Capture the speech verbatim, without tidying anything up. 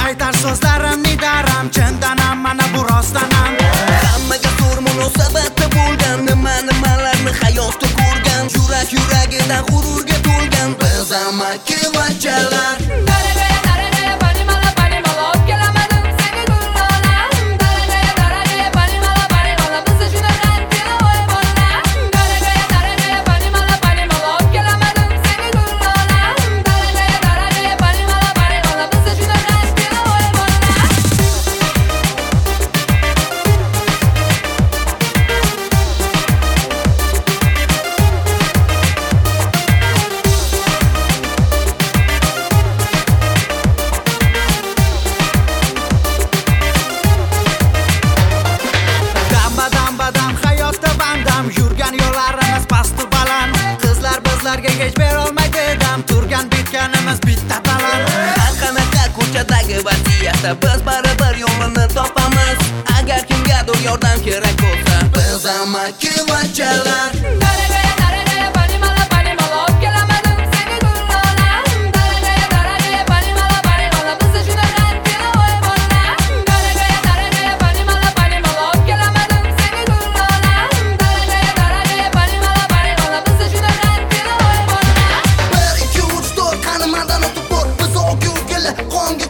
qaytar so'zlarim nidaram, chindanam mana bu rostdanam. Hammaga zo'r munosabatda bo'lgan, nima nimalarni hayotda ko'rgan, yurak yuragidan g'ururga to'lgan biz amakivachchalar. Yurgan yo'llarimiz pastu baland, qizlar bizlarga hech bera olmaydi dam, turgan bitganimiz bitta talant. Har qanaqa ko'chadagi vaziyatda biz baribir yo'lini topamiz. Agar kimgadir yordam kerak bo'lsa, biz amakivachchalar. Qonga